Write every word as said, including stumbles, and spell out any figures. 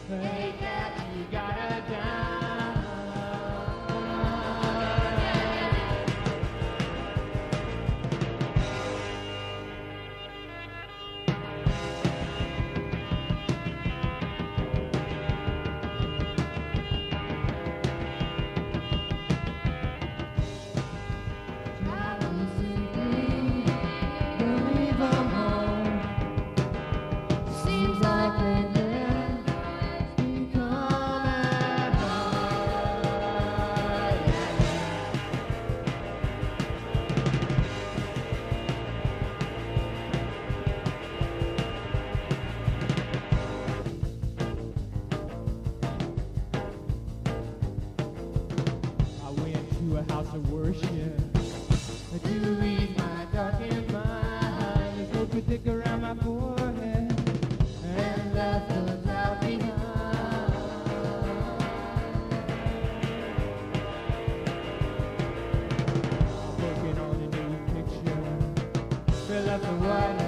Hate that you got her down. Travel simply, don't leave her home. Seems like they to a house of worship to ease my darkened mind. There's no critic around my forehead and left the cloud behind. I'm working on a new picture, fill up the white